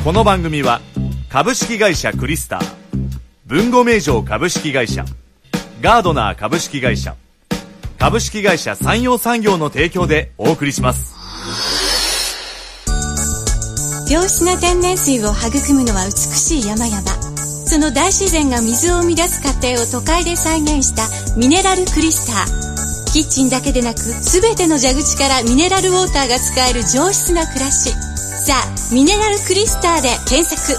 この番組は株式会社クリスター、文後名城株式会社、ガードナー株式会社、株式会社山陽産業の提供でお送りします。 良質な天然水を育むのは美しい山々。その大自然が水を生み出す過程を都会で再現したミネラルクリスター。キッチンだけでなく全ての蛇口からミネラルウォーターが使える上質な暮らし。さあ、ミネラルクリスターで検索。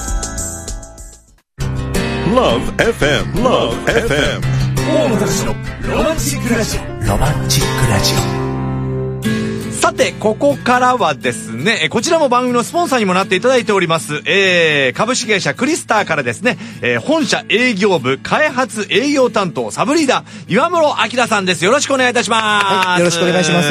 Love FM Love FM 大野隆のロマンチックラジオ。 ロマンチックラジオ。 さて、ここからはですね、こちらも番組のスポンサーにもなっていただいております、株式会社クリスターからですね、本社営業部開発営業担当サブリーダー岩室明さんです。よろしくお願いいたします。 はい、よろしくお願いします。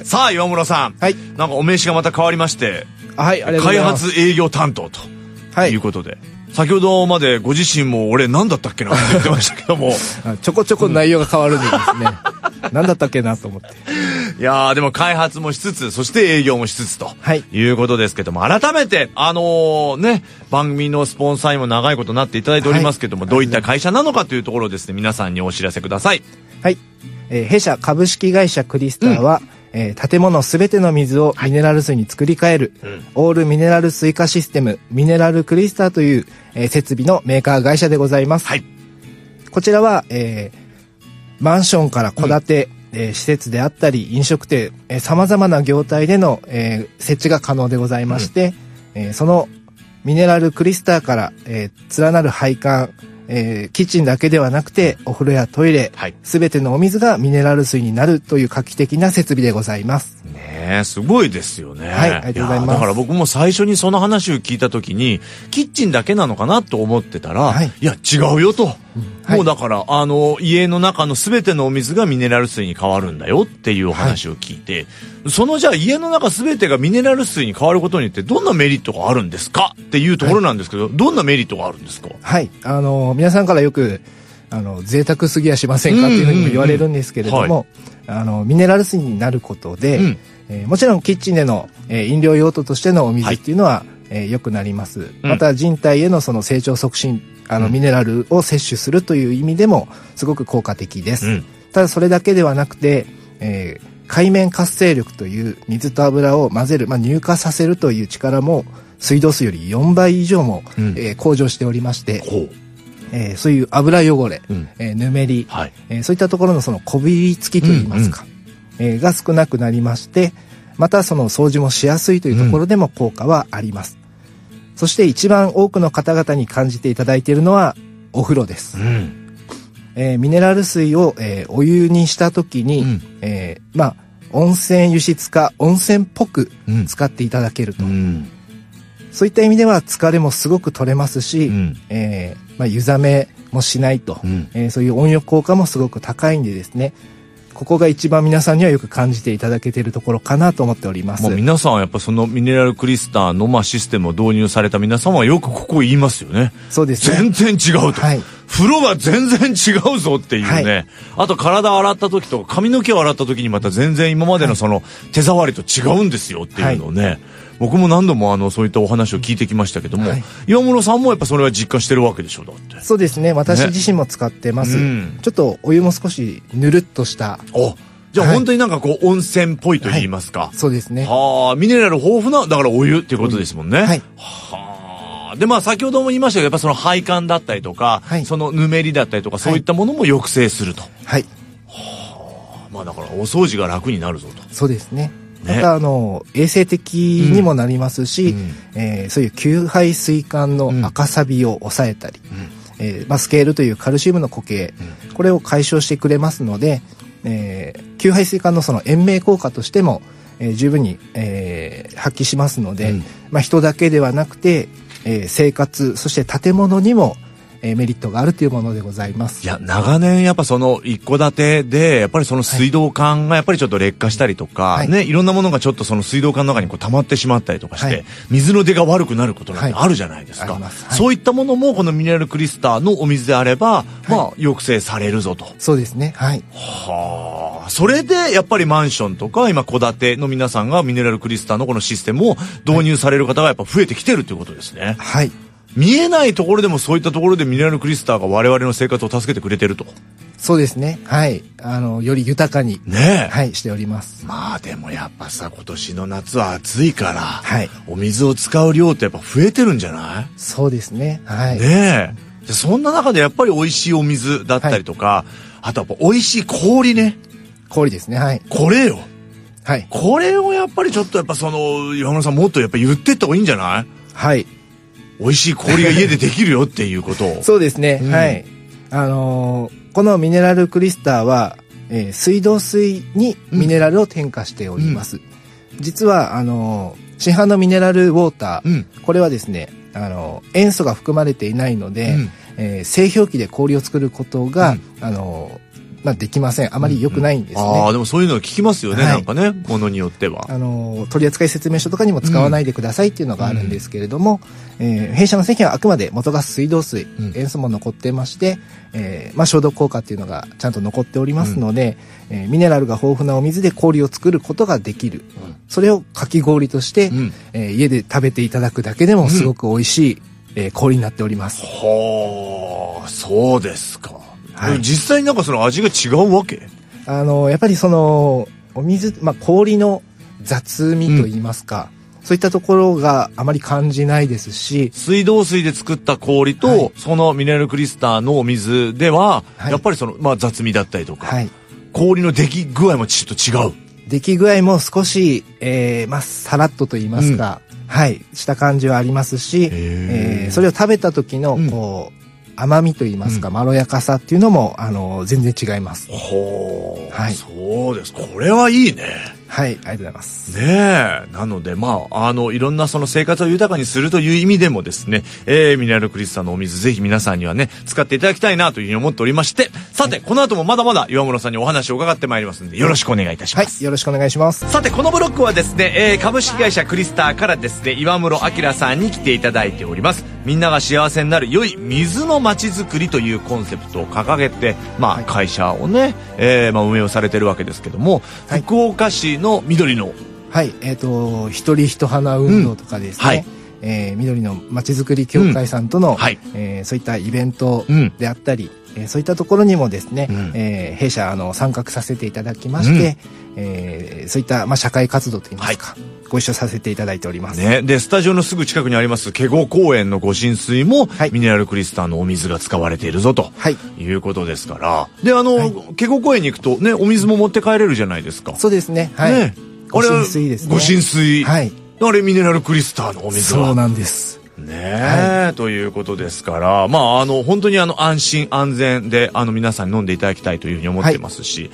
さあ、岩室さん、はい、なんかお名刺がまた変わりまして、 はい、ありがとうございます。 開発営業担当ということで、はい、先ほどまでご自身も俺何だったっけなって言ってましたけどもちょこちょこ内容が変わるんですね、何だったっけなと思って。 いやー、でも開発もしつつ、そして営業もしつつと、いうことですけども、改めて番組のスポンサーにも長いことなっていただいておりますけども、どういった会社なのかというところをですね、皆さんにお知らせください。 はい、弊社株式会社クリスターは、建物すべての水をミネラル水に作り変える、オールミネラル水化システムミネラルクリスターという、設備のメーカー会社でございます。はい、こちらは、マンションから戸建て、施設であったり飲食店、様々な業態での、設置が可能でございまして、そのミネラルクリスターから、連なる配管、キッチンだけではなくてお風呂やトイレ、すべてのお水がミネラル水になるという画期的な設備でございます。 ねえ、すごいですよね。 はい、ありがとうございます。 だから僕も最初にその話を聞いたときに、キッチンだけなのかなと思ってたら、いや違うよと。もうだから、家の中のすべてのお水がミネラル水に変わるんだよっていうお話を聞いて、そのじゃあ家の中すべてがミネラル水に変わることによってどんなメリットがあるんですかっていうところなんですけど、どんなメリットがあるんですか？ はい、皆さんからよく贅沢すぎやしませんかっていうふうにも言われるんですけれども、ミネラル水になることで、もちろんキッチンでの、飲料用途としてのお水っていうのは、良くなります。また人体へのその成長促進、ミネラルを摂取するという意味でもすごく効果的です。ただそれだけではなくて、界面活性力という水と油を混ぜる、乳化させるという力も水道水より4倍以上も、向上しておりまして、そういう油汚れ、ぬめり、そういったところのそのこびりつきといいますか、が少なくなりまして、またその掃除もしやすいというところでも効果はあります。そして一番多くの方々に感じていただいているのはお風呂です。ミネラル水を、お湯にした時に、温泉輸出か温泉っぽく使っていただけると、そういった意味では疲れもすごく取れますし、湯冷めもしないと、そういう温浴効果もすごく高いんでですね、ここが一番皆さんにはよく感じていただけているところかなと思っております。 皆さんはやっぱそのミネラルクリスターのシステムを導入された皆さんはよくここ言いますよね。 そうですね。 全然違うと。風呂は全然違うぞっていうね。あと体洗った時とか髪の毛を洗った時にまた全然今までのその手触りと違うんですよっていうのをね。僕も何度もそういったお話を聞いてきましたけども、岩室さんもやっぱそれは実感してるわけでしょ。だってそうですね、私自身も使ってます、ちょっとお湯も少しぬるっとしたじゃあ本当になんかこう温泉っぽいと言いますか、 そうですね。 ミネラル豊富なだからお湯っていうことですもんね。で先ほども言いましたけど、やっぱその配管だったりとか、そのぬめりだったりとか、そういったものも抑制すると。だからお掃除が楽になるぞと。そうですね。 また衛生的にもなりますし、そういう給排水管の赤サビを抑えたり、スケールというカルシウムの固形、これを解消してくれますので、給排水管のその延命効果としても、十分に、発揮しますので、人だけではなくて、生活そして建物にもメリットがあるというものでございます。 いや、長年やっぱその一戸建てでやっぱりその水道管がやっぱりちょっと劣化したりとか、いろんなものがちょっとその水道管の中にこう溜まってしまったりとかして、水の出が悪くなることなんてあるじゃないですか。そういったものもこのミネラルクリスターのお水であれば、抑制されるぞと。 そうですね。 それでやっぱりマンションとか今戸建ての皆さんがミネラルクリスタのこのシステムを導入される方がやっぱ増えてきてるということですね。 はい。 見えないところでもそういったところでミネラルクリスタが我々の生活を助けてくれてると。 そうですね。はい。より豊かに、 ねえ。 はい、しております。 まあでもやっぱさ、今年の夏は暑いから、 はい。 お水を使う量ってやっぱ増えてるんじゃない？ そうですね。はい。 ねえ。そんな中でやっぱり美味しいお水だったりとか、はい、あとやっぱ美味しい氷ね。 氷ですね。はい。 これよ。 はい。 これをやっぱりちょっとやっぱ岩村さんもっとやっぱ言ってった方がいいんじゃない？ はい。 美味しい氷が家でできるよっていうことを。 そうですね。はい。このミネラルクリスターは、水道水にミネラルを添加しております。実は、市販のミネラルウォーター、これはですね、塩素が含まれていないので、製氷機で氷を作ることが、できません。あまり良くないんですね。 ああ、でもそういうのを聞きますよね、はい、なんかね、ものによっては。 取扱説明書とかにも使わないでくださいっていうのがあるんですけれども、弊社の製品はあくまで元が水道水、塩素も残ってまして、消毒効果っていうのがちゃんと残っておりますので、ミネラルが豊富なお水で氷を作ることができる。それをかき氷として、家で食べていただくだけでもすごく美味しい、氷になっております。 はあ、そうですか。はい、実際になんかその味が違うわけ？ やっぱりそのお水、氷の雑味と言いますか、そういったところがあまり感じないですし、 水道水で作った氷と、はい、そのミネラルクリスタのお水では、はい、やっぱりその雑味だったりとか、はい、氷の出来具合もちょっと違う。 出来具合も少し、さらっとと言いますか、はい、した感じはありますし、それを食べた時のこう、甘みと言いますか、まろやかさっていうのも全然違います。 ほう、はい、そうです。これはいいね。 はい、ありがとうございます。 ねえ。なので、いろんなその生活を豊かにするという意味でもですね、ミネラルクリスタのお水、ぜひ皆さんにはね、使っていただきたいなというふうに思っておりまして、さて、この後もまだまだ岩室さんにお話を伺ってまいりますので、よろしくお願いいたします。 はい、よろしくお願いします。 さて、このブロックはですね、株式会社クリスタからですね、岩室明さんに来ていただいております。みんなが幸せになる良い水の街づくりというコンセプトを掲げて、会社をね、運営をされてるわけですけども、はい、福岡市の緑の、 はい、一人一花運動とかですね、はい、緑のまちづくり協会さんとの、はい、そういったイベントであったり、そういったところにもですね、弊社参画させていただきまして、そういった社会活動といいますか、ご一緒させていただいております。 ね、でスタジオのすぐ近くにあります華厳公園の御神水も、ミネラルクリスタのお水が使われているぞと、いうことですから。で華厳公園に行くとね、お水も持って帰れるじゃないですか。 そうですね。はい。ね、御神水ですね。 御神水。はい。あれミネラルクリスタのお水は。 そうなんです。 ねえ、はい、ということですから、本当に安心安全で皆さんに飲んでいただきたいというふうに思ってますし、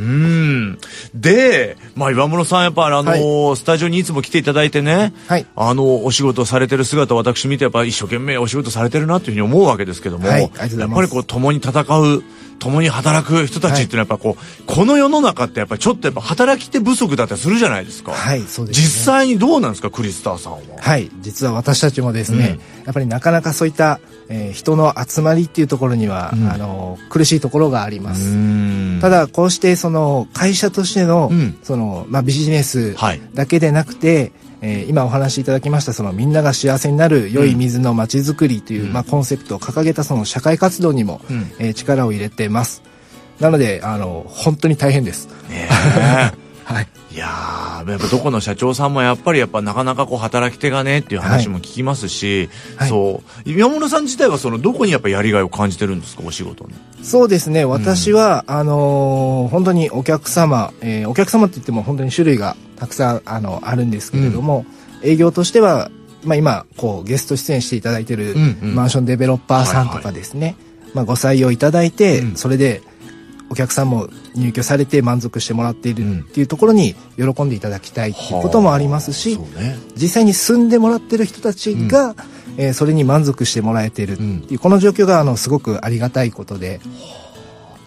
で、岩室さんやっぱスタジオにいつも来ていただいてね、はい、お仕事されてる姿を私見てやっぱ一生懸命お仕事されてるなというふうに思うわけですけども、やっぱり共に戦う、共に働く人たちっていうのはやっぱこの世の中ってやっぱりちょっとやっぱ働き手不足だったりするじゃないですか。はい、そうですね。実際にどうなんですか、クリスターさんは。 はい、実は私たちもですね、やっぱりなかなかそういった、人の集まりっていうところには、苦しいところがあります。ただこうしてその会社としての、ビジネスだけでなくて、今お話しいただきましたそのみんなが幸せになる良い水のまちづくりという、コンセプトを掲げたその社会活動にも、力を入れてます。なので本当に大変です。はい。 いやー、やっぱどこの社長さんもやっぱなかなか働き手がねっていう話も聞きますし、そう岩室さん自体はどこにやっぱやりがいを感じてるんですか、お仕事に。 そうですね、私は、本当にお客様って言っても本当に種類がたくさんあるんですけれども、営業としては、今ゲスト出演していただいているマンションデベロッパーさんとかですね、ご採用いただいて、それでお客さんも入居されて満足してもらっているっていうところに喜んでいただきたいっていうこともありますし、実際に住んでもらってる人たちが、それに満足してもらえているっていう、この状況がすごくありがたいことで。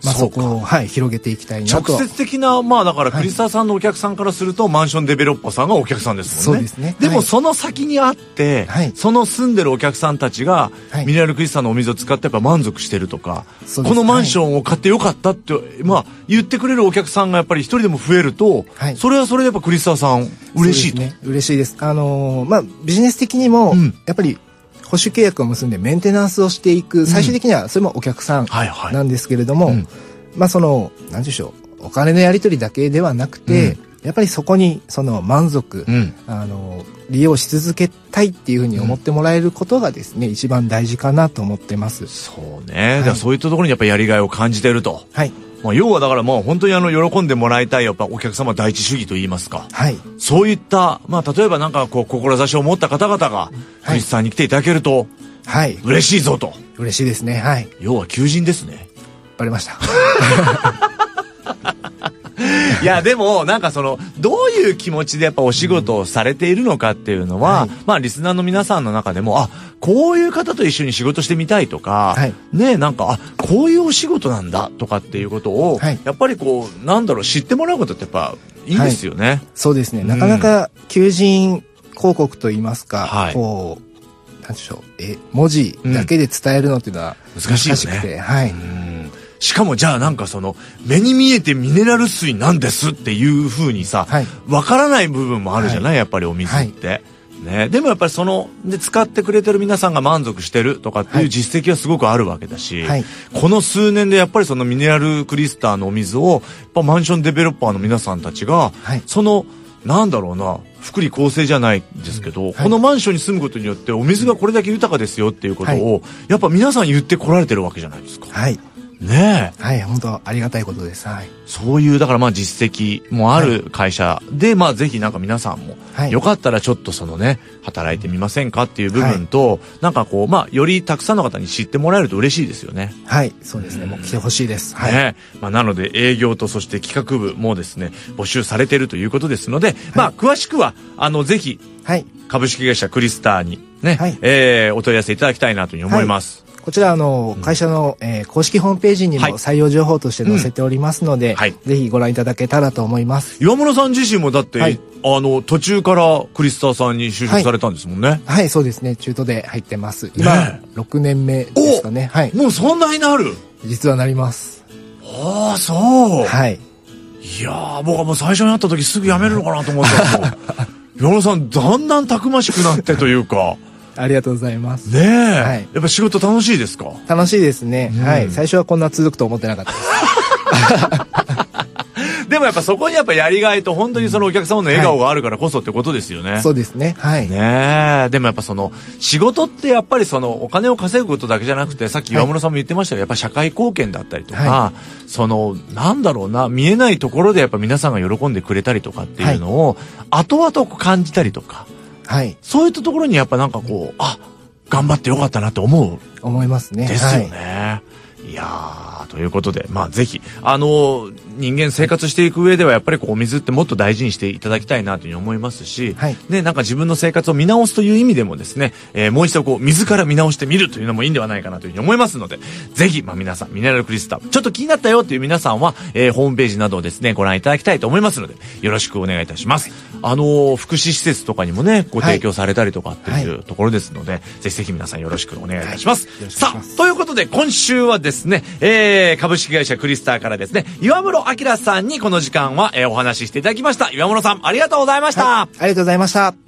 そこを、広げていきたいなと。 直接的な、だからクリスタさんのお客さんからすると、マンションデベロッパーさんがお客さんですもんね。 そうですね。 でもその先にあって、その住んでるお客さんたちが、ミネラルクリスタのお水を使ってやっぱ満足してるとか、このマンションを買ってよかったって、言ってくれるお客さんがやっぱり一人でも増えると、それはそれでやっぱクリスタさん嬉しいと。 嬉しいです。ビジネス的にも、やっぱり、保守契約を結んでメンテナンスをしていく、最終的にはそれもお客さんなんですけれども、なんでしょう、お金のやり取りだけではなくて、やっぱりそこに満足、利用し続けたいっていうふうに思ってもらえることがですね、一番大事かなと思ってます。 そうね。そういったところにやっぱりやりがいを感じていると。要はだから本当に喜んでもらいたいやっぱお客様第一主義と言いますか。そういった例えばなんか志を持った方々がクリスさんに来ていただけると嬉しいぞと。 嬉しいですね。 要は求人ですね。 バレました。 いやでもなんかどういう気持ちでやっぱお仕事をされているのかっていうのは、リスナーの皆さんの中でもこういう方と一緒に仕事してみたいとか、なんかこういうお仕事なんだとかっていうことを、やっぱり知ってもらうことってやっぱいいですよね。 そうですね。なかなか求人広告といいますか、なんでしょう、文字だけで伝えるのっていうのは難しくて、 しかもじゃあなんか目に見えてミネラル水なんですっていう風にさ、わからない部分もあるじゃない、やっぱりお水って。ね、でもやっぱりで使ってくれてる皆さんが満足してるとかっていう実績はすごくあるわけだし、この数年でやっぱりミネラルクリスタのお水を、やっぱマンションデベロッパーの皆さんたちが、なんだろうな、福利厚生じゃないですけど、このマンションに住むことによってお水がこれだけ豊かですよっていうことを、やっぱ皆さん言ってこられてるわけじゃないですか。ねえ。本当ありがたいことです。 そういうだから実績もある会社で、ぜひなんか皆さんも、よかったらちょっと働いてみませんかっていう部分と、なんかよりたくさんの方に知ってもらえると嬉しいですよね。 そうですね。もう来てほしいです。 なので営業とそして企画部もですね、募集されているということですので、詳しくはぜひ、株式会社クリスタにね、お問い合わせいただきたいなというふうに思います。 こちら会社の、公式ホームページにも採用情報として載せておりますので、ぜひご覧いただけたらと思います。 岩室さん自身もだって、途中からクリスタさんに就職されたんですもんね。 そうですね。中途で入ってます。今、6年目ですかね。 もうそんなになる？ 実はなります。 そう。いやー、僕はもう最初に会った時すぐ辞めるのかなと思ったら、岩室さんだんだんたくましくなってというか。 ありがとうございます。 ねえ。やっぱ仕事楽しいですか？ 楽しいですね。最初はこんな続くと思ってなかったです。 でもやっぱそこにやっぱやりがいと本当にお客様の笑顔があるからこそってことですよね。 そうですね。 ねえ。でもやっぱ仕事ってやっぱりお金を稼ぐことだけじゃなくて、さっき岩室さんも言ってましたけど、やっぱ社会貢献だったりとか、なんだろうな、見えないところでやっぱ皆さんが喜んでくれたりとかっていうのを、後々感じたりとか、そういったところにやっぱなんか頑張ってよかったなって思いますね。 ですよね。いやー、ということで、ぜひ、人間生活していく上ではやっぱりお水ってもっと大事にしていただきたいなというふうに思いますし、なんか自分の生活を見直すという意味でもですね、もう一度水から見直してみるというのもいいんではないかなというふうに思いますので、ぜひ、皆さん、ミネラルクリスタ、ちょっと気になったよっていう皆さんは、ホームページなどをですね、ご覧いただきたいと思いますので、よろしくお願いいたします。福祉施設とかにもね、ご提供されたりとかっていうところですので、ぜひぜひ皆さんよろしくお願いいたします。さあ、ということで、今週はですね、株式会社クリスタからですね、岩室明さんにこの時間は、お話ししていただきました。岩室さん、ありがとうございました。 ありがとうございました。